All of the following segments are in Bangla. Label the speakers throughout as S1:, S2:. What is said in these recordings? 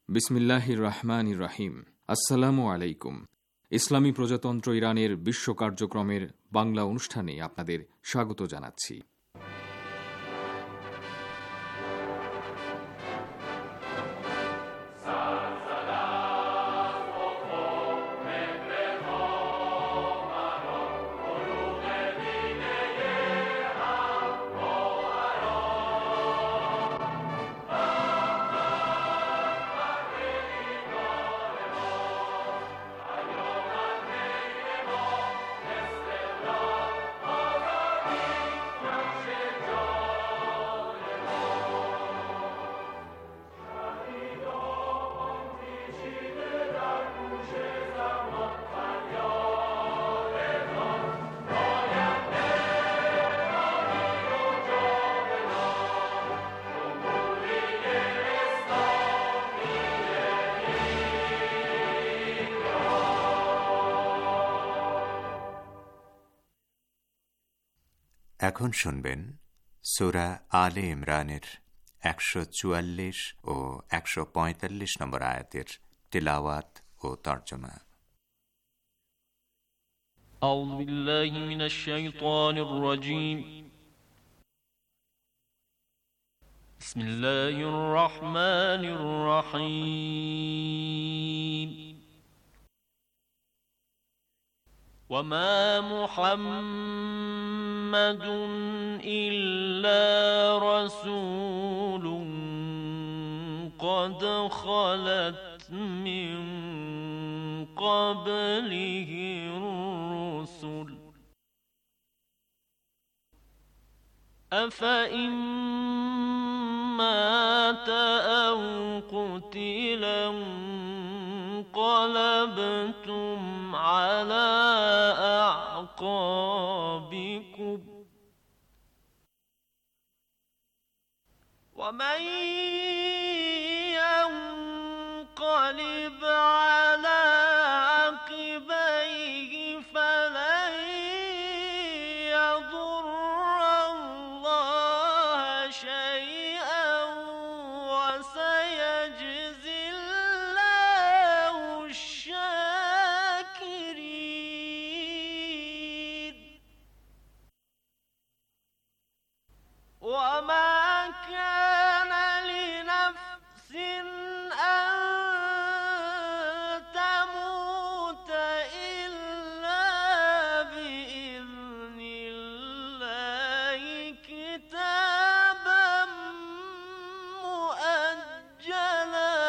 S1: বিসমিল্লাহির রহমানির রহিম। আসসালামু আলাইকুম। ইসলামী প্রজাতন্ত্র ইরানের বিশ্ব কার্যক্রমের বাংলা অনুষ্ঠানে আপনাদের স্বাগত জানাচ্ছি।
S2: এখন শুনবেন সূরা আলে ইমরানের ১৪৪ ও ১৪৫ নম্বর আয়াতের তিলাওয়াত ও তরজমা।
S3: আউযু বিল্লাহি মিনাশ শাইতানির রাজীম। বিসমিল্লাহির রহমানির রহিম। وما محمد إلا رسول قد خلت من قبله الرسل أفإن مات أو قتلا انقلبتم على أعقابكم ومن ينقلب على عقبيه فلن يضر الله شيئا وسيجزي الله الشاكرين. وما كان لنفس أن تموت إلا بإذن الله كتابا مؤجلا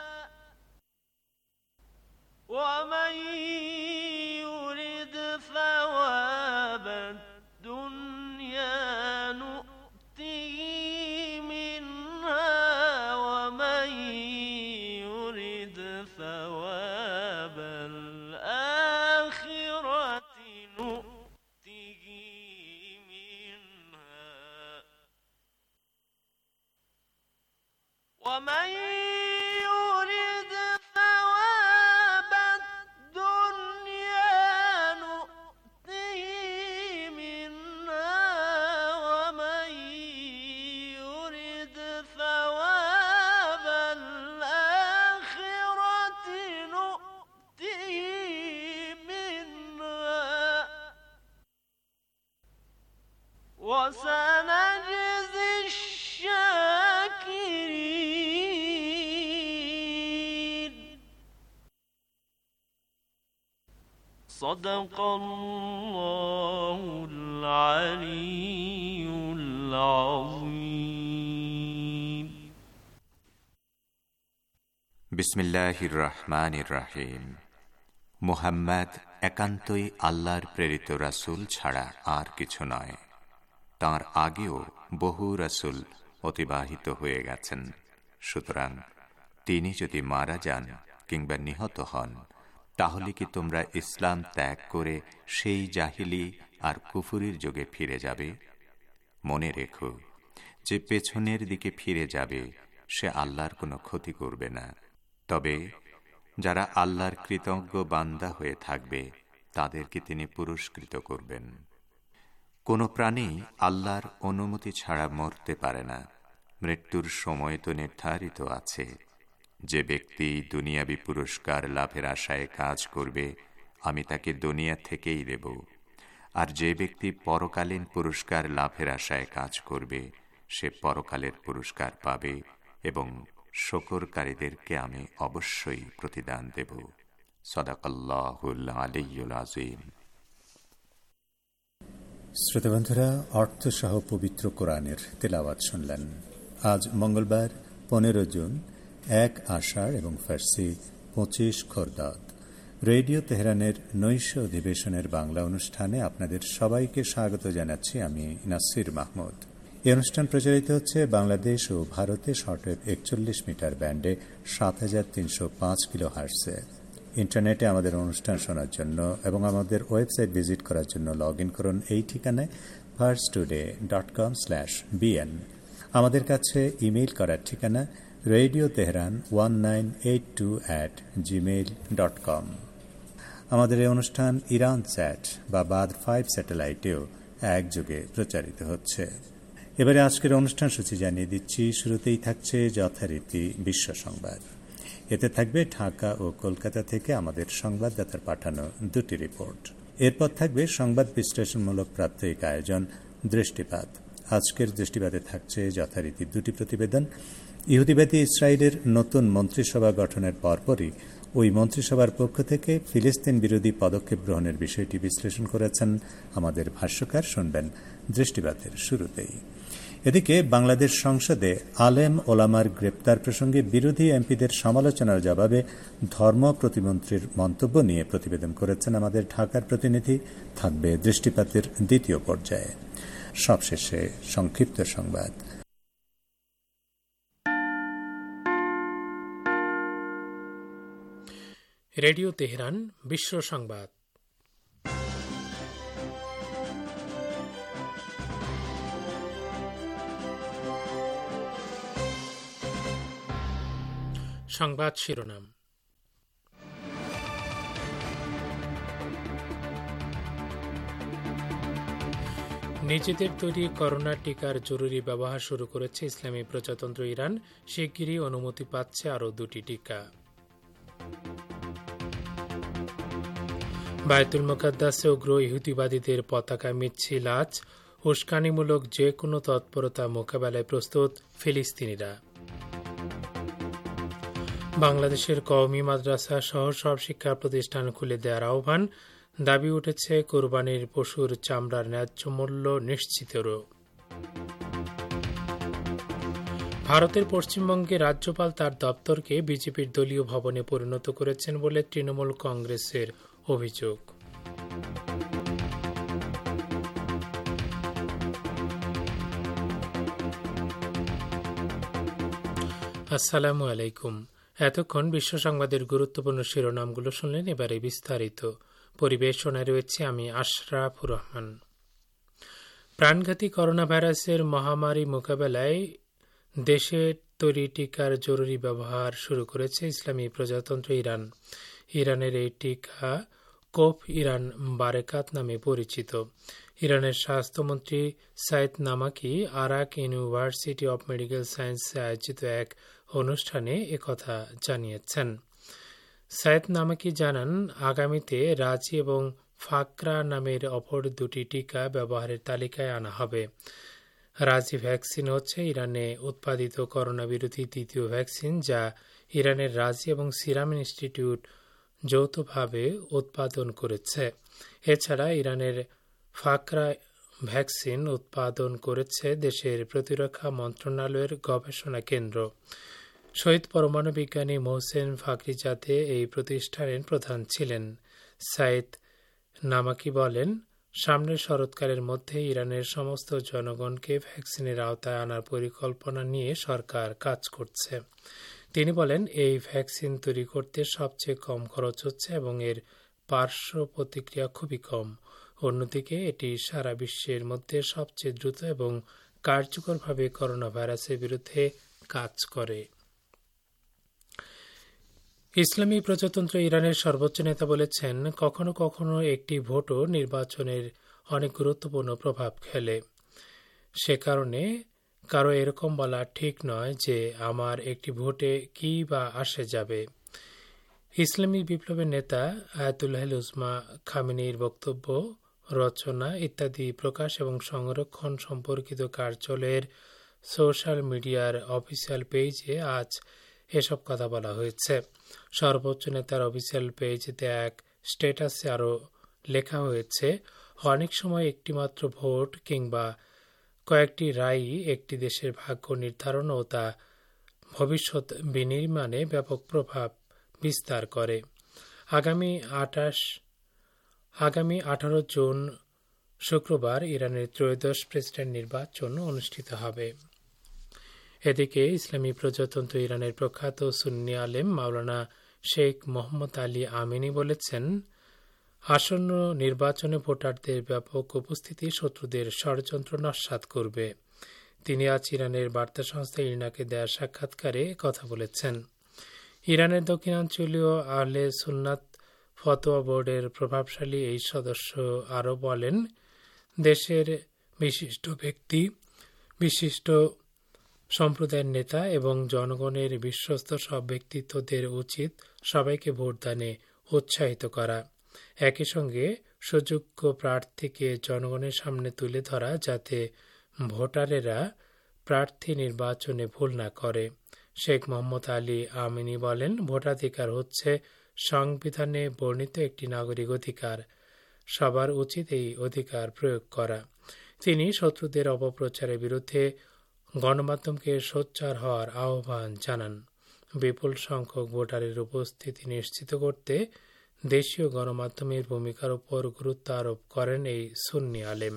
S3: ومن يرد ثواب الدنيا نؤته منها ومن يرد ثواب الآخرة نؤته منها ومن يرد ثواب الدنيا نؤته منها ومن يرد ثواب الآخرة نؤته منها وسنجزي الشاكرين. صدق الله العلي العظيم.
S2: বিসমিল্লাহির রহমানির রহিম। মুহাম্মদ একান্তই আল্লাহর প্রেরিত রাসূল ছাড়া আর কিছু নয়। তাঁর আগেও বহু রাসূল অতিবাহিত হয়ে গেছেন। সুতরাং তিনি যদি মারা যান কিংবা নিহত হন, তাহলে কি তোমরা ইসলাম ত্যাগ করে সেই জাহিলি আর কুফুরির যুগে ফিরে যাবে? মনে রেখো, যে পেছনের দিকে ফিরে যাবে সে আল্লাহর কোনো ক্ষতি করবে না। তবে যারা আল্লাহর কৃতজ্ঞ বান্দা হয়ে থাকবে তাদেরকে তিনি পুরস্কৃত করবেন। কোন প্রাণী আল্লাহর অনুমতি ছাড়া মরতে পারে না। মৃত্যুর সময় তো নির্ধারিত আছে, যে ব্যক্তি দুনিয়াবি পুরস্কার লাভের আশায় কাজ করবে, আমি তাকে দুনিয়া থেকেই দেব, আর যে ব্যক্তি পরকালীন পুরস্কার লাভের আশায় কাজ করবে, সে পরকালের পুরস্কার পাবে এবং শুকরকারীদেরকে আমি অবশ্যই প্রতিদান দেব। সাদাকাল্লাহুল আলিয়্যুল আযীম।
S4: শ্রোতাবন্ধুরা, অর্থসহ পবিত্র কোরআনের তেলাওয়াত শুনলেন। আজ মঙ্গলবার 15 জুন, 1 আষাঢ় এবং ফার্সি 25 খোরদাদ। রেডিও তেহরানের নৈশ অধিবেশনের বাংলা অনুষ্ঠানে আপনাদের সবাইকে স্বাগত জানাচ্ছি। আমি নাসির মাহমুদ। এই অনুষ্ঠান প্রচারিত হচ্ছে বাংলাদেশ ও ভারতে শর্টওয়েভ 41 মিটার ব্যান্ডে 7305 কিলোহার্টজে। ইন্টারনেটে আমাদের অনুষ্ঠান শোনার জন্য এবং আমাদের ওয়েবসাইট ভিজিট করার জন্য লগ ইন করুন এই ঠিকানায় parstoday.com/bn। আমাদের কাছে ইমেইল করার ঠিকানা radioteheran1982@gmail.com। আমাদের এই অনুষ্ঠান ইরান স্যাট বা বাদ 5 স্যাটেলাইটেও একযোগে প্রচারিত হচ্ছে। এবারে আজকের অনুষ্ঠান সূচি জানিয়ে দিচ্ছি। শুরুতেই থাকছে যথারীতি বিশ্ব সংবাদ। এতে থাকবে ঢাকা ও কলকাতা থেকে আমাদের সংবাদদাতার পাঠানো 2টি রিপোর্ট। এরপর থাকবে সংবাদ বিশ্লেষণমূলক প্রাত্যহিক আয়োজন দৃষ্টিপাত। আজকের দৃষ্টিপাতে থাকছে যথারীতি 2টি প্রতিবেদন। ইহুদিবাদী ইসরায়েলের নতুন মন্ত্রিসভা গঠনের পরপরই ওই মন্ত্রিসভার পক্ষ থেকে ফিলিস্তিন বিরোধী পদক্ষেপ গ্রহণের বিষয়টি বিশ্লেষণ করেছেন আমাদের ভাষ্যকার। শুনবেন দৃষ্টিপাতের শুরুতেই। এদিকে বাংলাদেশ সংসদে আলেম ওলামার গ্রেপ্তার প্রসঙ্গে বিরোধী এমপিদের সমালোচনার জবাবে ধর্ম প্রতিমন্ত্রীর মন্তব্য নিয়ে প্রতিবেদন করেছেন আমাদের ঢাকার প্রতিনিধি। থাকবে দৃষ্টিপাতের দ্বিতীয় পর্যায়ে। সবশেষে সংক্ষিপ্ত সংবাদ।
S5: রেডিও তেহরান বিশ্ব সংবাদ। সংবাদ শিরোনাম। নিজেদের তৈরি করোনা টিকার জরুরি ব্যবহার শুরু করেছে ইসলামী প্রজাতন্ত্র ইরান। শিগগিরই অনুমতি পাচ্ছে আরও 2টি টিকা। বায়তুল মুকাদ্দাসে উগ্র ইহুদিবাদীদের পতাকা মিছিল আজ। উস্কানিমূলক যে কোনো তৎপরতা মোকাবেলায় প্রস্তুত ফিলিস্তিনিরা। বাংলাদেশের কওমি মাদ্রাসা সহ সব শিক্ষা প্রতিষ্ঠান খুলে দেওয়ার আহ্বান। দাবি উঠেছে কোরবানির পশুর চামড়ার ন্যায্য মূল্য নিশ্চিতেরও। ভারতের পশ্চিমবঙ্গে রাজ্যপাল তার দপ্তরকে বিজেপির দলীয় ভবনে পরিণত করেছেন বলে তৃণমূল কংগ্রেসের অভিযোগ। আসসালামু আলাইকুম। এতক্ষণ বিশ্ব সংবাদের গুরুত্বপূর্ণ শিরোনামগুলো শুনলেন। এবারে বিস্তারিত। পরিবেশনায় রয়েছে আমি আশরাফুর রহমান। প্রাণঘাতী করোনা ভাইরাসের মহামারী মোকাবেলায় দেশের তৈরি টিকার জরুরি ব্যবহার শুরু করেছে ইসলামী প্রজাতন্ত্র ইরান। ইরানের এই টিকা কোফ ইরান বারেকাত নামে পরিচিত। ইরানের স্বাস্থ্যমন্ত্রী সাইদ নামাকি আরাক ইউনিভার্সিটি অব মেডিকেল সায়েন্সে আয়োজিত এক অনুষ্ঠানে একথা জানিয়েছেন। সাইদ নামাকি জানান, আগামীতে রাজি এবং ফাকরা নামের অপর 2টি টিকা ব্যবহারের তালিকায় আনা হবে। রাজি ভ্যাকসিন হচ্ছে ইরানে উৎপাদিত করোনা বিরোধী দ্বিতীয় ভ্যাকসিন, যা ইরানের রাজি এবং সিরাম ইনস্টিটিউট যৌথভাবে উৎপাদন করেছে। এছাড়া ইরানের ফাকরা ভ্যাকসিন উৎপাদন করেছে দেশের প্রতিরক্ষা মন্ত্রণালয়ের গবেষণা কেন্দ্র। শহীদ পরমাণু বিজ্ঞানী মোহসেন ফাকরিজাদে এই প্রতিষ্ঠানের প্রধান ছিলেন। সাইদ নামাকি বলেন, সামনের শরৎকালের মধ্যে ইরানের সমস্ত জনগণকে ভ্যাকসিনের আওতায় আনার পরিকল্পনা নিয়ে সরকার কাজ করছে। তিনি বলেন, এই ভ্যাকসিন তৈরি করতে সবচেয়ে কম খরচ হচ্ছে এবং এর পার্শ্ব প্রতিক্রিয়া খুবই কম। অন্যদিকে এটি সারা বিশ্বের মধ্যে সবচেয়ে দ্রুত এবং কার্যকরভাবে করোনা ভাইরাসের বিরুদ্ধে কাজ করে। ইসলামী প্রজাতন্ত্র ইরানের সর্বোচ্চ নেতা বলেছেন, কখনো কখনো একটি ভোটও নির্বাচনের অনেক গুরুত্বপূর্ণ প্রভাব ফেলে। সে কারণে কারো এরকম বলা ঠিক নয় যে আমার একটি ভোটে কি বা আসে যাবে। ইসলামী বিপ্লবের নেতা আয়াতুল্লাহ উজমা খামেনির বক্তব্য, রচনা ইত্যাদি প্রকাশ এবং সংরক্ষণ সম্পর্কিত কার্যালয়ের সোশ্যাল মিডিয়ার অফিসিয়াল পেজে আজ এসব কথা বলা হয়েছে। সর্বোচ্চ নেতার অফিসিয়াল পেজেতে এক স্ট্যাটাসে আরও লেখা হয়েছে, অনেক সময় একটিমাত্র ভোট কিংবা কয়েকটি রায়ই একটি দেশের ভাগ্য নির্ধারণ ও তা ভবিষ্যৎ বিনির্মাণে ব্যাপক প্রভাব বিস্তার করে। আগামী 18 জুন শুক্রবার ইরানের ত্রয়োদশ প্রেসিডেন্ট নির্বাচন অনুষ্ঠিত হবে। এদিকে ইসলামী প্রজাতন্ত্র ইরানের প্রখ্যাত সুন্নি আলেম মাওলানা শেখ মোহাম্মদ আলী আমিনী বলেছেন, আসন্ন নির্বাচনে ভোটারদের ব্যাপক উপস্থিতি শত্রুদের ষড়যন্ত্র নস্যাৎ করবে। তিনি আজ ইরানের বার্তা সংস্থা ইরনাকে দেয়া সাক্ষাৎকারে কথা বলেছেন। ইরানের দক্ষিণাঞ্চলীয় আহলে সুন্নাত ফতোয়া বোর্ডের প্রভাবশালী এই সদস্য আরও বলেন, দেশের বিশিষ্ট ব্যক্তি, বিশিষ্ট সম্প্রদায়ের নেতা এবং জনগণের বিশ্বস্ত সব ব্যক্তিত্বদের উচিত সবাইকে ভোটদানে উৎসাহিত করা, একই সঙ্গে সুযোগ্য প্রার্থীকে জনগণের সামনে তুলে ধরা যাতে ভোটারেরা প্রার্থী নির্বাচনে ভুল না করে। শেখ মোহাম্মদ আলী আমিনী বলেন, ভোটাধিকার হচ্ছে সংবিধানে বর্ণিত একটি নাগরিক অধিকার, সবার উচিত এই অধিকার প্রয়োগ করা। তিনি শত্রুদের অপপ্রচারের বিরুদ্ধে গণমাধ্যমকে সোচ্চার হওয়ার আহ্বান জানান। বিপুল সংখ্যক ভোটারের উপস্থিতি নিশ্চিত করতে দেশীয় গণমাধ্যমের ভূমিকার উপর গুরুত্ব আরোপ করেন এই সুন্নি আলেম।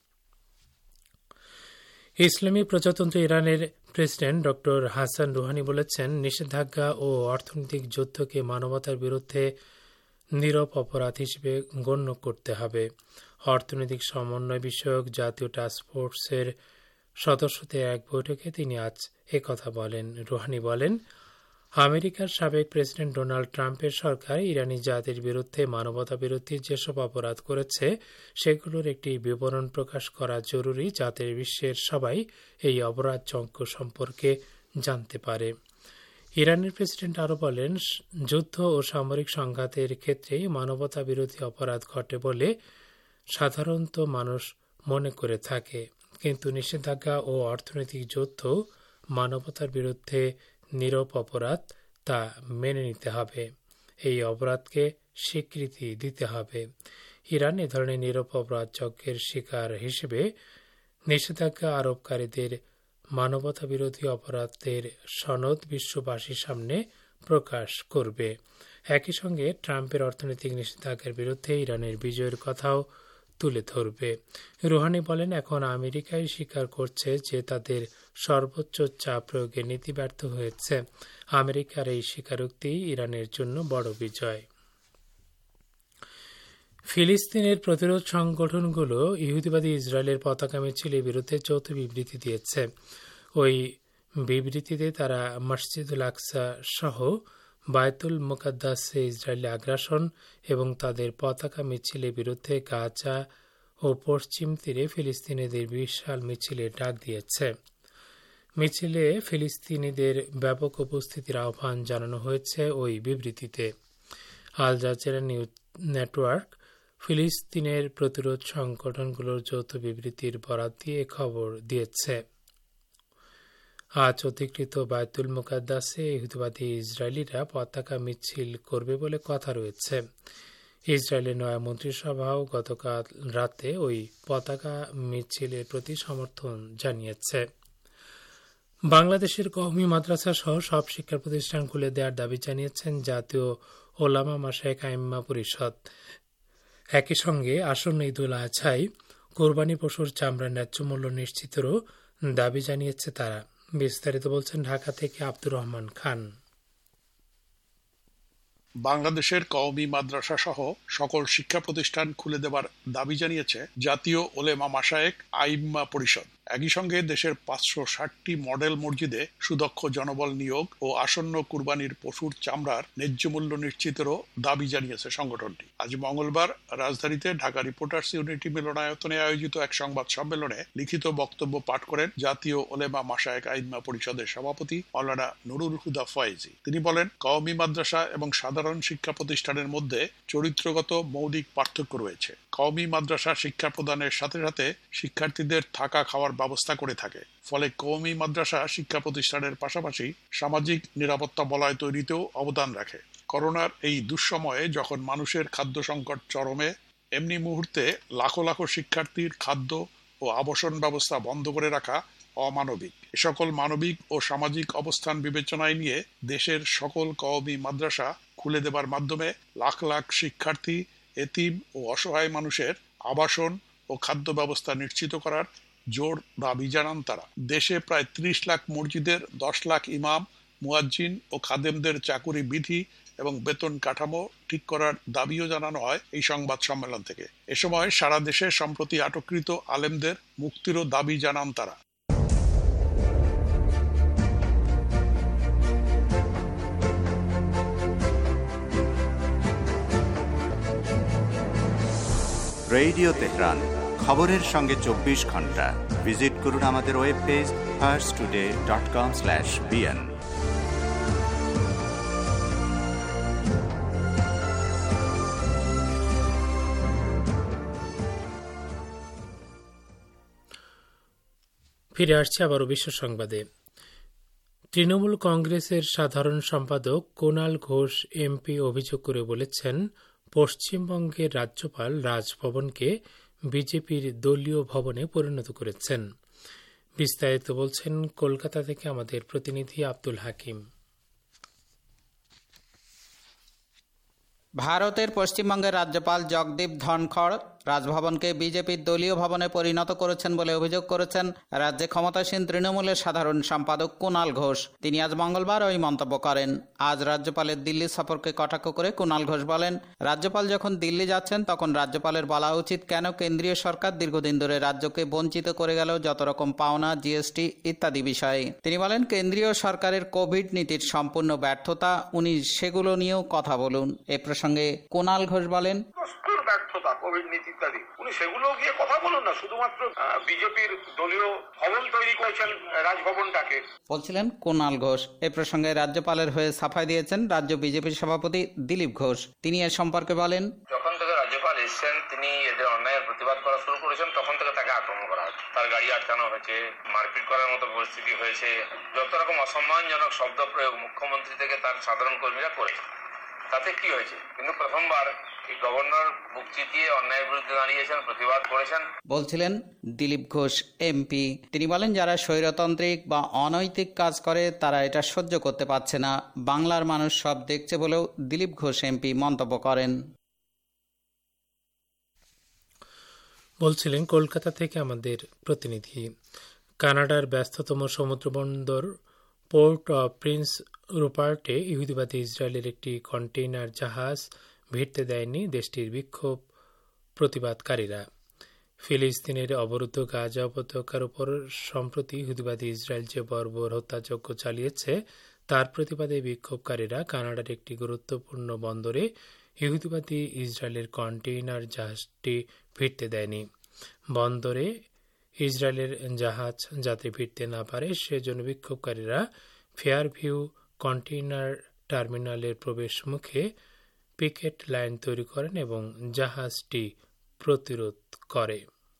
S5: ইসলামী প্রজাতন্ত্র ইরানের প্রেসিডেন্ট ডক্টর হাসান রুহানি বলেছেন, নিষেধাজ্ঞা ও অর্থনৈতিক যুদ্ধকে মানবতার বিরুদ্ধে নীরব অপরাধ হিসেবে গণ্য করতে হবে। অর্থনৈতিক সমন্বয় বিষয়ক জাতীয় টাস্কফোর্সের সদস্যদের এক বৈঠকে তিনি আজ একথা বলেন। রুহানি বলেন, আমেরিকার সাবেক প্রেসিডেন্ট ডোনাল্ড ট্রাম্পের সরকার ইরানি জাতির বিরুদ্ধে মানবতা বিরোধী যেসব অপরাধ করেছে সেগুলোর একটি বিবরণ প্রকাশ করা জরুরি, যাতে বিশ্বের সবাই এই অপরাধযজ্ঞ সম্পর্কে জানতে পারে। ইরানের প্রেসিডেন্ট আরও বলেন, যুদ্ধ ও সামরিক সংঘাতের ক্ষেত্রেই মানবতা বিরোধী অপরাধ ঘটে বলে সাধারণত মানুষ মনে করে থাকে, কিন্তু নিষেধাজ্ঞা ও অর্থনৈতিক যুদ্ধ মানবতার বিরুদ্ধে নীরব অপরাধ, তা মেনে নিতে হবে। এই অপরাধকে স্বীকৃতি দিতে হবে। ইরান এ ধরনের নীরব অপরাধ যজ্ঞের শিকার হিসেবে নিষেধাজ্ঞা আরোপকারীদের মানবতা বিরোধী অপরাধের সনদ বিশ্ববাসীর সামনে প্রকাশ করবে। একই সঙ্গে ট্রাম্পের অর্থনৈতিক নিষেধাজ্ঞার বিরুদ্ধে ইরানের বিজয়ের কথাও তুলে ধরবে। রুহানি বলেন, এখন আমেরিকাই স্বীকার করছে যে তাদের সর্বোচ্চ চাপ প্রয়োগের নীতি ব্যর্থ হয়েছে। আমেরিকার এই স্বীকারোক্তি ইরানের জন্য বড় বিজয়। ফিলিস্তিনের প্রতিরোধ সংগঠনগুলো ইহুদিবাদী ইসরায়েলের পতাকা মিছিলের বিরুদ্ধে যৌথ বিবৃতি দিয়েছে। ওই বিবৃতিতে তারা মসজিদুল আকসা সহ বায়তুল মুকাদ্দাসে ইসরায়েলি আগ্রাসন এবং তাদের পতাকা মিছিলের বিরুদ্ধে গাজা ও পশ্চিম তীরে ফিলিস্তিনিদের বিশাল মিছিলের ডাক দিয়েছে। মিছিলে ফিলিস্তিনিদের ব্যাপক উপস্থিতির আহ্বান জানানো হয়েছে ওই বিবৃতিতে। আল জাজিরা নিউজ নেটওয়ার্ক ফিলিস্তিনের প্রতিরোধ সংগঠনগুলোর যৌথ বিবৃতির বরাত দিয়ে খবর দিয়েছে। আজ অধিকৃত বায়তুল মুকাদ্দাসে ইহুদিবাদী ইসরায়েলিরা পতাকা মিছিল করবে বলে কথা রয়েছে। ইসরায়েলের নয়া মন্ত্রিসভাও গতকাল রাতে ওই পতাকা মিছিলের প্রতি সমর্থন জানিয়েছে। বাংলাদেশের কওমি মাদ্রাসা সহ সব শিক্ষা প্রতিষ্ঠান খুলে দেওয়ার দাবি জানিয়েছেন জাতীয় ওলামা মাশায়েখ আইম্মা পরিষদ। একই সঙ্গে আসন্ন ঈদুল আজহায় কোরবানি পশুর চামড়ার ন্যায্য মূল্য নিশ্চিতেরও দাবি জানিয়েছে তারা। বিস্তারিত বলছেন ঢাকা থেকে আব্দুর রহমান খান।
S6: বাংলাদেশের কওমি মাদ্রাসা সহ সকল শিক্ষা প্রতিষ্ঠান খুলে দেবার দাবি জানিয়েছে জাতীয় ওলেমা মাশায়েখ আইম্মা পরিষদ। একই সঙ্গে দেশের 560টি মডেল মসজিদে সুদক্ষ জনবল নিয়োগ ও আসন্ন কুরবানির পশুর চামড়ার ন্যায্য মূল্য নিশ্চিতেরও দাবি জানিয়েছে সংগঠনটি। আজ মঙ্গলবার রাজধানীতে ঢাকা রিপোর্টার্স ইউনিটি মিলনায়তনে আয়োজিত এক সংবাদ সম্মেলনে লিখিত বক্তব্য পাঠ করেন জাতীয় ওলেমা মাশায়েখ আইম্মা পরিষদের সভাপতি মাওলানা নুরুল হুদা ফয়েজি। তিনি বলেন, কওমি মাদ্রাসা এবং সাধারণ শিক্ষা প্রতিষ্ঠানের মধ্যে চরিত্রগত মৌলিক পার্থক্য রয়েছে। কওমি মাদ্রাসা শিক্ষা প্রদানের সাথে সাথে শিক্ষার্থীদের থাকা খাওয়ার ব্যবস্থা করে থাকে। ফলে কওমি মাদ্রাসা শিক্ষা প্রতিষ্ঠানের পাশাপাশি সামাজিক নিরাপত্তা বলয় তৈরিতেও অবদান রাখে। করোনার এই দুঃসময়ে যখন মানুষের খাদ্য সংকট চরমে, এমনি মুহূর্তে লাখো লাখো শিক্ষার্থীর খাদ্য ও আবাসন ব্যবস্থা বন্ধ করে রাখা অমানবিক। এ সকল মানবিক ও সামাজিক অবস্থান বিবেচনায় নিয়ে দেশের সকল কওমি মাদ্রাসা খুলে দেবার মাধ্যমে লাখ লাখ শিক্ষার্থী, এতিম ও অসহায় মানুষের আবাসন ও খাদ্য ব্যবস্থা নিশ্চিত করার জোর দাবি জানান তারা। দেশে প্রায় 30 লাখ মসজিদের 10 লাখ ইমাম, মুয়াজ্জিন ও খাদেমদের চাকুরি বিধি এবং বেতন কাঠামো ঠিক করার দাবিও জানানো হয় এই সংবাদ সম্মেলন থেকে। এ সময় সারা দেশে সম্প্রতি আটককৃত আলেমদের মুক্তিরও দাবি জানান তারা।
S2: রেডিও তেহরান, খবরের সঙ্গে 24 ঘন্টা। ভিজিট করুন আমাদের ওয়েব পেজ farstoday.com/bn।
S5: ফিরে আসছে আবারও বিশ্ব সংবাদে। তৃণমূল কংগ্রেসের সাধারণ সম্পাদক কুণাল ঘোষ এমপি অভিযোগ করে বলেছেন, পশ্চিমবঙ্গের রাজ্যপাল রাজভবনকে বিজেপির দলীয় ভবনে পরিণত করেছেন। বিস্তারিত বলছেন কলকাতা থেকে আমাদের প্রতিনিধি আব্দুল হাকিম।
S7: ভারতের পশ্চিমবঙ্গের রাজ্যপাল জগদীপ ধনখড় রাজভবনকে বিজেপির দলীয় ভবনে পরিণত করেছেন বলে অভিযোগ করেছেন রাজ্যে ক্ষমতাসীন তৃণমূলের সাধারণ সম্পাদক কুণাল ঘোষ। তিনি আজ মঙ্গলবার ওই মন্তব্য করেন। আজ রাজ্যপালের দিল্লি সফরকে কটাক্ষ করে কুণাল ঘোষ বলেন, রাজ্যপাল যখন দিল্লি যাচ্ছেন তখন রাজ্যপালের বলা উচিত কেন কেন্দ্রীয় সরকার দীর্ঘদিন ধরে রাজ্যকে বঞ্চিত করে গেল যত রকম পাওনা, জিএসটি ইত্যাদি বিষয়ে। তিনি বলেন, কেন্দ্রীয় সরকারের কোভিড নীতির সম্পূর্ণ ব্যর্থতা, উনি সেগুলো নিয়েও কথা বলুন। এ প্রসঙ্গে কুণাল ঘোষ বলেন,
S8: ব্যর্থতা, কোভিড নীতি ইত্যাদি, উনি সেগুলো গিয়ে কথা বলুন না, শুধুমাত্র বিজেপির দলীয় ভবন তৈরি করেছেন রাজভবনটাকে,
S7: বলছিলেন কুণাল ঘোষ। এ প্রসঙ্গে রাজ্যপালের হয়ে সাফাই দিয়েছেন রাজ্য বিজেপির সভাপতি দিলীপ ঘোষ। তিনি এ সম্পর্কে বলেন,
S9: যখন থেকে রাজ্যপাল এসছেন তিনি এদের অন্যায়ের প্রতিবাদ করা শুরু করেছেন, তখন থেকে তাকে আক্রমণ করা হচ্ছে, তার গাড়ি আটকানো হয়েছে, মারপিট করার মতো পরিস্থিতি হয়েছে, যত রকম অসম্মানজনক শব্দ প্রয়োগ মুখ্যমন্ত্রী থেকে তার সাধারণ কর্মীরা করেছে। তাতে কি হয়েছে? কিন্তু প্রথমবার এই গভর্নর বুক চিতিয়ে অন্যায়ের বিরুদ্ধে দাঁড়িয়েছেন, প্রতিবাদ করেছেন,
S7: বলছিলেন দিলীপ ঘোষ এমপি। তিনি বলেন, যারা স্বৈরতান্ত্রিক বা অনৈতিক কাজ করে তারা এটা সহ্য করতে পারছে না। বাংলার মানুষ সব দেখছে বলেও দিলীপ ঘোষ এমপি মন্তব্য করেন।
S5: বলছিলেন কলকাতা থেকে আমাদের প্রতিনিধি। কানাডার ব্যস্ততম সমুদ্রবন্দর পোর্ট অফ প্রিন্স রুপার্টে ইহুদিবাদী ইসরায়েলের একটি কন্টেইনার জাহাজ ভিড়তে দেয়নি দেশটির বিক্ষোভ প্রতিবাদকারীরা। ফিলিস্তিনের অবরুদ্ধ গাজা উপত্যকার উপর সম্প্রতি ইহুদিবাদী ইসরায়েল যে বর্বর হত্যাযজ্ঞ চালিয়েছে তার প্রতিবাদে বিক্ষোভকারীরা কানাডার একটি গুরুত্বপূর্ণ বন্দরে ইহুদিবাদী ইসরায়েলের কন্টেইনার জাহাজটি ভিড়তে দেয়নি। বন্দরে ইসরায়েলের জাহাজ যাতে ভিড়তে না পারে সেজন্য বিক্ষোভকারীরা ফেয়ারভিউ কন্টেইনার টার্মিনালের প্রবেশ মুখে পিকেট লাইন তৈরি করেন এবং জাহাজটি প্রতিরোধ করে।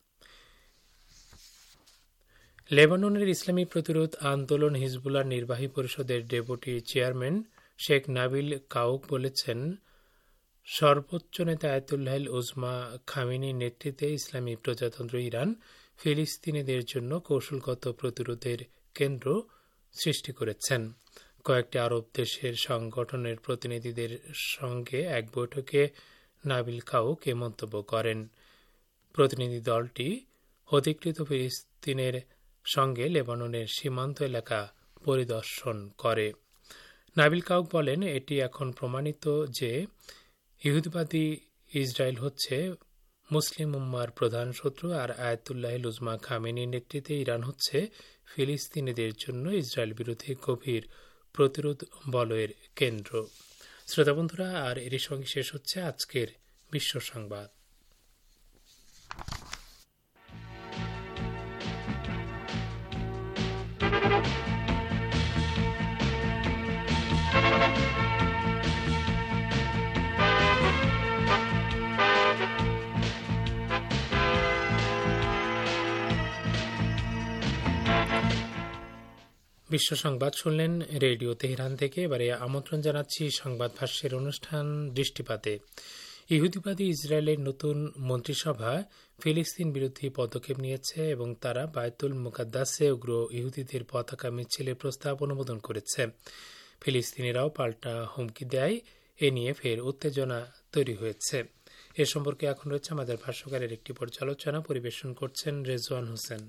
S5: লেবাননের ইসলামী প্রতিরোধ আন্দোলন হিজবুল্লাহ নির্বাহী পরিষদের deputy chairman Sheikh Nabil Qaouk বলেছেন, সর্বোচ্চ নেতা আয়াতুল্লাহ উজমা খামেনির নেতৃত্বে ইসলামী প্রজাতন্ত্র ইরান ফিলিস্তিনিদের জন্য কৌশলগত প্রতিরোধের কেন্দ্র সৃষ্টি করেছেন। কয়েকটি আরব দেশের সংগঠনের প্রতিনিধিদের সঙ্গে এক বৈঠকে নাবিল কাউক এ মন্তব্য করেন। প্রতিনিধি দলটি অধিকৃত ফিলিস্তিনের সঙ্গে লেবাননের সীমান্ত এলাকা পরিদর্শন করে। নাবিল কাউক বলেন, এটি এখন প্রমাণিত যে ইহুদিবাদী ইসরায়েল হচ্ছে মুসলিম উম্মার প্রধান শত্রু আর আয়াতুল্লাহ লুজমা খামেনির নেতৃত্বে ইরান হচ্ছে ফিলিস্তিনিদের জন্য ইসরায়েল বিরোধী গভীর প্রতিরোধ বলয়ের কেন্দ্র। শ্রোতা বন্ধুরা, আর এরই সঙ্গে শেষ হচ্ছে আজকের বিশ্ব সংবাদ। বিশ্ব সংবাদ শুনলেন রেডিও তেহরান থেকে। এবারে আমন্ত্রণ জানাচ্ছি সংবাদ ভাষ্যের অনুষ্ঠান দৃষ্টিপাতে। ইহুদিবাদী ইসরায়েলের নতুন মন্ত্রিসভা ফিলিস্তিন বিরোধী পদক্ষেপ নিয়েছে এবং তারা বায়তুল মুকাদ্দাসে উগ্র ইহুদিদের পতাকা মিছিলের প্রস্তাব অনুমোদন করেছে। ফিলিস্তিনিরাও পাল্টা হুমকি দেয়, এ নিয়ে ফের উত্তেজনা তৈরি হয়েছে। এ সম্পর্কে এখন রয়েছে আমাদের ভাষ্যকারের একটি পর্যালোচনা, পরিবেশন করছেন রেজওয়ান হোসেন।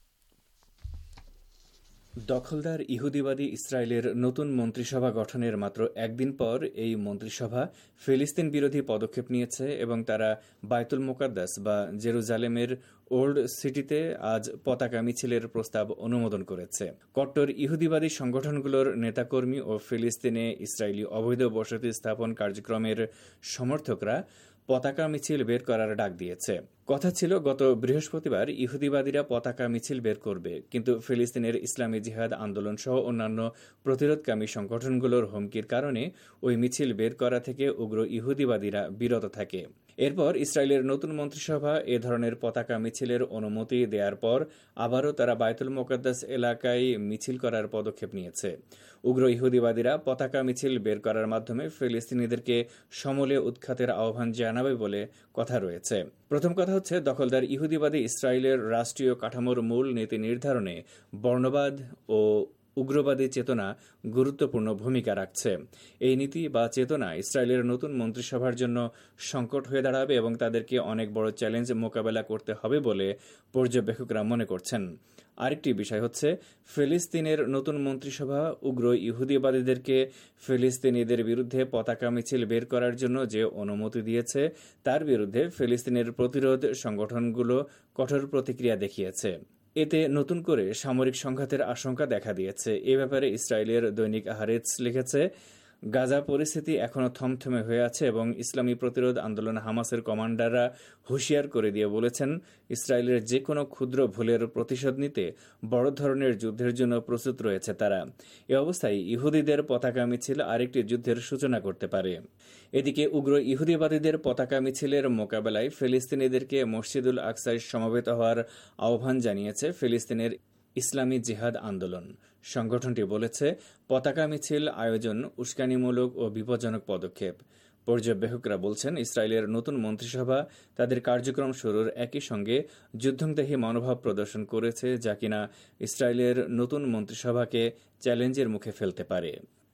S10: দখলদার ইহুদিবাদী ইসরায়েলের নতুন মন্ত্রিসভা গঠনের মাত্র একদিন পর এই মন্ত্রিসভা ফিলিস্তিন বিরোধী পদক্ষেপ নিয়েছে এবং তারা বায়তুল মুকাদ্দাস বা জেরুজালেমের ওল্ড সিটিতে আজ পতাকা মিছিলের প্রস্তাব অনুমোদন করেছে। কট্টর ইহুদিবাদী সংগঠনগুলোর নেতাকর্মী ও ফিলিস্তিনে ইসরায়েলি অবৈধ বসতি স্থাপন কার্যক্রমের সমর্থকরা পতাকা মিছিল বের করার ডাক দিয়েছে। কথা ছিল গত বৃহস্পতিবার ইহুদিবাদীরা পতাকা মিছিল বের করবে, কিন্তু ফিলিস্তিনের ইসলামী জিহাদ আন্দোলন সহ অন্যান্য প্রতিরোধকামী সংগঠনগুলোর হুমকির কারণে ওই মিছিল বের করা থেকে উগ্র ইহুদিবাদীরা বিরত থাকে। এরপর ইসরায়েলের নতুন মন্ত্রিসভা এ ধরনের পতাকা মিছিলের অনুমতি দেওয়ার পর আবারও তারা বায়তুল মুকাদ্দাস এলাকায় মিছিল করার পদক্ষেপ নিয়েছে। উগ্র ইহুদিবাদীরা পতাকা মিছিল বের করার মাধ্যমে ফিলিস্তিনিদেরকে সমূলে উৎখাতের আহ্বান জানাবে বলে কথা রয়েছে। প্রথম কথা হচ্ছে, দখলদার ইহুদিবাদী ইসরায়েলের রাষ্ট্রীয় কাঠামোর মূল নীতি নির্ধারণে বর্ণবাদ ও উগ্রবাদী চেতনা গুরুত্বপূর্ণ ভূমিকা রাখছে। এই নীতি বা চেতনা ইসরায়েলের নতুন মন্ত্রিসভার জন্য সংকট হয়ে দাঁড়াবে এবং তাদেরকে অনেক বড় চ্যালেঞ্জ মোকাবেলা করতে হবে বলে পর্যবেক্ষকরা মনে করছেন। আরেকটি বিষয় হচ্ছে, ফিলিস্তিনের নতুন মন্ত্রিসভা উগ্র ইহুদিবাদীদেরকে ফিলিস্তিনিদের বিরুদ্ধে পতাকা মিছিল বের করার জন্য যে অনুমতি দিয়েছে তার বিরুদ্ধে ফিলিস্তিনের প্রতিরোধ সংগঠনগুলো কঠোর প্রতিক্রিয়া দেখিয়েছে। এতে নতুন করে সামরিক সংঘাতের আশঙ্কা দেখা দিয়েছে। এ ব্যাপারে ইসরায়েলের দৈনিক হারেটস লিখেছে, গাজা পরিস্থিতি এখনও থমথমে হয়ে আছে এবং ইসলামী প্রতিরোধ আন্দোলন হামাসের কমান্ডাররা হুঁশিয়ার করে দিয়ে বলেছেন, ইসরায়েলের যে কোনো ক্ষুদ্র ভুলের প্রতিশোধ নিতে বড় ধরনের যুদ্ধের জন্য প্রস্তুত রয়েছে তারা। এ অবস্থায় ইহুদিদের পতাকা মিছিল আরেকটি যুদ্ধের সূচনা করতে পারে। এদিকে উগ্র ইহুদিবাদীদের পতাকা মিছিলের মোকাবেলায় ফিলিস্তিনিদেরকে মসজিদুল আকসায় সমবেত হওয়ার আহ্বান জানিয়েছে ফিলিস্তিনের ইসলামী জিহাদ আন্দোলন। সংগঠনটি বলেছে, পতাকা মিছিল আয়োজন উস্কানিমূলক ও বিপজ্জনক পদক্ষেপ। পর্যবেক্ষকরা বলছেন, ইসরায়েলের নতুন মন্ত্রিসভা তাদের কার্যক্রম শুরুর একই সঙ্গে যুদ্ধংদেহী মনোভাব প্রদর্শন করেছে, যা কিনা ইসরায়েলের নতুন মন্ত্রিসভাকে চ্যালেঞ্জের মুখে ফেলতে পারে।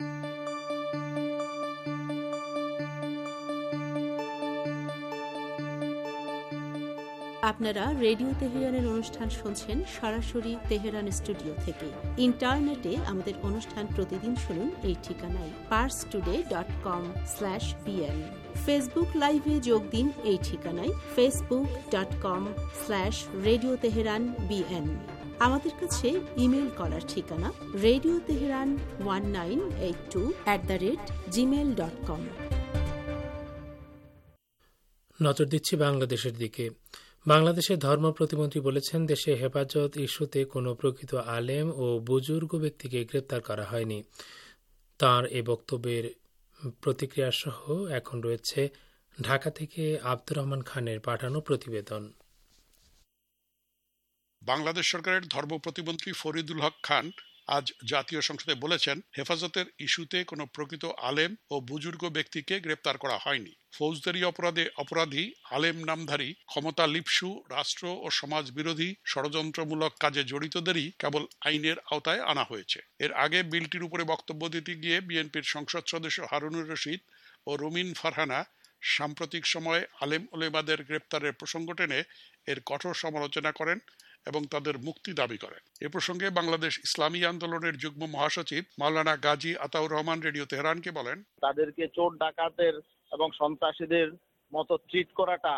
S11: আপনারা রেডিও তেহরানের অনুষ্ঠান শুনছেন সরাসরি তেহরান স্টুডিও থেকে। ইন্টারনেটে আমাদের অনুষ্ঠান প্রতিদিন শুনুন এই ঠিকানায় parstoday.com/bn। ফেসবুক লাইভে যোগ দিন এই ঠিকানায় facebook.com/radio teheran bn। আমাদের কাছে ইমেল করার ঠিকানা radioteheran1982@gmail.com।
S5: নজর দিচ্ছি বাংলাদেশের দিকে। বাংলাদেশের ধর্ম প্রতিমন্ত্রী বলেছেন, দেশে হেফাজত ইস্যুতে কোনো প্রকৃত আলেম ও বুজুর্গ ব্যক্তিকে গ্রেপ্তার করা হয়নি। তাঁর এ বক্তব্যের প্রতিক্রিয়া সহ এখন রয়েছে ঢাকা থেকে আব্দুর রহমান খানের পাঠানো প্রতিবেদন।
S6: বাংলাদেশ সরকারের ধর্ম প্রতিমন্ত্রী ফরিদুল হক খান আজ জাতীয় সংসদে বলেছেন, হেফাজতের ইস্যুতে কোনো প্রকৃত আলেম ও বুজুর্গ ব্যক্তিকে গ্রেপ্তার করা হয়নি। ফৌজদারি অপরাধে অপরাধী, আলেম নামধারী, ক্ষমতা লিপ্সু, রাষ্ট্র ও সমাজ বিরোধী ষড়যন্ত্রমূলক কাজে জড়িতদেরই কেবল আইনের আওতায় আনা হয়েছে। এর আগে বিলটির উপরে বক্তব্য দিতে গিয়ে বিএনপির সংসদ সদস্য হারুনুর রশিদ ও রুমিন ফারহানা সাম্প্রতিক সময়ে আলেম ওলেমাদের গ্রেপ্তারের প্রসঙ্গ টেনে এর কঠোর সমালোচনা করেন এবং তাদের মুক্তি দাবি করেন। এ প্রসঙ্গে বাংলাদেশ ইসলামী আন্দোলনের যুগ্ম মহাসচিব মাওলানা গাজী আতাউর রহমান রেডিও তেহরানকে বলেন,
S12: তাদেরকে চোর ডাকাতের এবং সন্ত্রাসীদের মতো ট্রিট করাটা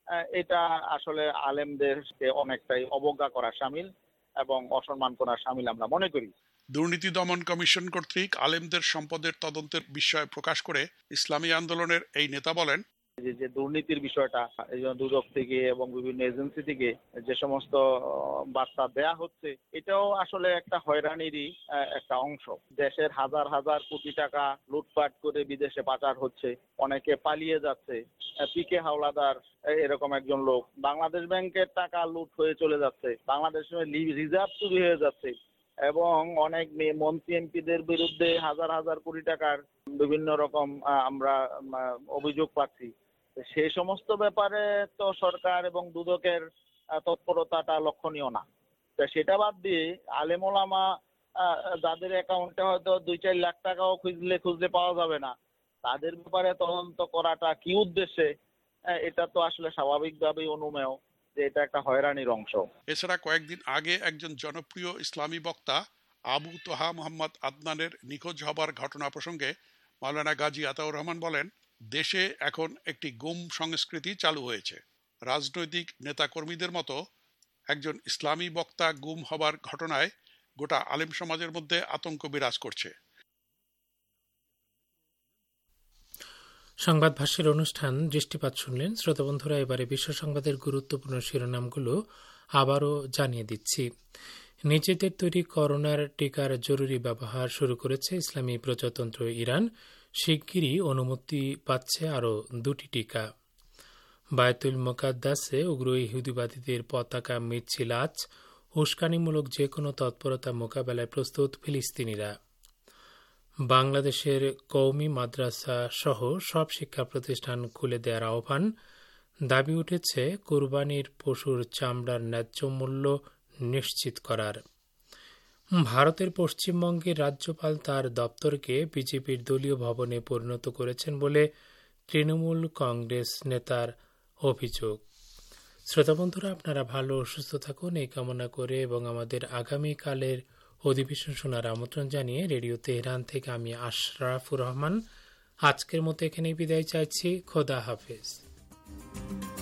S12: এটা আসলে আলেমদেরকে অনেকটাই অবজ্ঞা করা শামিল এবং অসম্মান করা শামিল আমরা মনে করি।
S6: দুর্নীতি দমন কমিশন কর্তৃক আলেমদের সম্পদের তদন্তের বিষয় প্রকাশ করে ইসলামী আন্দোলনের এই নেতা বলেন,
S12: যে দুর্নীতির বিষয়টা এই জন্য দুদক থেকে এবং বিভিন্ন এজেন্সি থেকে যে সমস্ত বার্তা দেয়া হচ্ছে, এটাও আসলে একটা হয়রানিরই একটা অংশ। দেশের হাজার হাজার কোটি টাকা লুটপাট করে বিদেশে পাচার হচ্ছে, অনেকে পালিয়ে যাচ্ছে। পিকে হাওলাদার এরকম একজন লোক, বাংলাদেশ ব্যাংকের টাকা লুট হয়ে চলে যাচ্ছে, বাংলাদেশের রিজার্ভ চুরি হয়ে যাচ্ছে এবং অনেক মন্ত্রী এমপিদের বিরুদ্ধে হাজার হাজার কোটি টাকার বিভিন্ন রকম আমরা অভিযোগ পাচ্ছি। সেই সমস্ত ব্যাপারে তো সরকার এবং দুদকের তৎপরতাটা লক্ষণীয় না। সেটা বাদ দিয়ে আলেম ওলামা যাদের অ্যাকাউন্টে হয়তো 2-4 লাখ টাকাও খুঁজলে পাওয়া যাবে না, তাদের ব্যাপারে তদন্ত করাটা কি উদ্দেশ্যে, এটা তো আসলে স্বাভাবিকভাবেই অনুমেয় যে এটা একটা হয়রানির অংশ।
S6: এছাড়া কয়েকদিন আগে একজন জনপ্রিয় ইসলামী বক্তা আবু তোহা মোহাম্মদ আদনানের নিখোঁজ হবার ঘটনা প্রসঙ্গে মাওলানা গাজী আতাউর রহমান বলেন, দেশে এখন একটি গুম সংস্কৃতি চালু হয়েছে। রাজনৈতিক নেতাকর্মীদের মতো একজন ইসলামী বক্তা গুম হবার ঘটনায় গোটা আলেম সমাজের মধ্যে আতঙ্ক বিরাজ করছে।
S5: সংবাদ ভাষ্যের অনুষ্ঠান দৃষ্টিপাত শুনলেন। শ্রোতা বন্ধুরা, এবারে বিশ্ব সংবাদের গুরুত্বপূর্ণ শিরোনামগুলো আবারও জানিয়ে দিচ্ছি। নিজেদের তৈরি করোনার টিকার জরুরি ব্যবহার শুরু করেছে ইসলামী প্রজাতন্ত্র ইরান। শিগগিরই অনুমতি পাচ্ছে আরও 2টি টিকা। বায়তুল মোকাদ্দাসে উগ্র ইহুদিবাদীদের পতাকা মিছিল আজ। উস্কানিমূলক যে কোনো তৎপরতা মোকাবেলায় প্রস্তুত ফিলিস্তিনিরা। বাংলাদেশের কওমি মাদ্রাসা সহ সব শিক্ষা প্রতিষ্ঠান খুলে দেওয়ার আহ্বান। দাবি উঠেছে কুরবানির পশুর চামড়ার ন্যায্য মূল্য নিশ্চিত করার। ভারতের পশ্চিমবঙ্গের রাজ্যপাল তার দপ্তরকে বিজেপির দলীয় ভবনে পরিণত করেছেন বলে তৃণমূল কংগ্রেস নেতার অভিযোগ। শ্রোতা বন্ধুরা, আপনারা ভালো ও সুস্থ থাকুন এই কামনা করে এবং আমাদের আগামীকালের অধিবেশন শোনার আমন্ত্রণ জানিয়ে রেডিও তেহরান থেকে আমি আশরাফুর রহমান আজকের মতো এখানেই বিদায় চাইছি। খোদা হাফেজ।